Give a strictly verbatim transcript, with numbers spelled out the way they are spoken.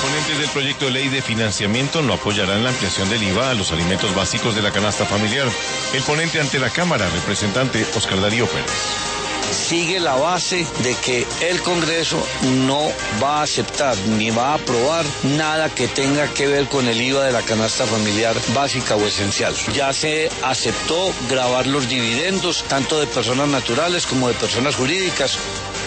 Proponentes del proyecto de ley de financiamiento no apoyarán la ampliación del I V A a los alimentos básicos de la canasta familiar. El ponente ante la Cámara, representante Oscar Darío Pérez. Sigue la base de que el Congreso no va a aceptar ni va a aprobar nada que tenga que ver con el I V A de la canasta familiar básica o esencial. Ya se aceptó gravar los dividendos tanto de personas naturales como de personas jurídicas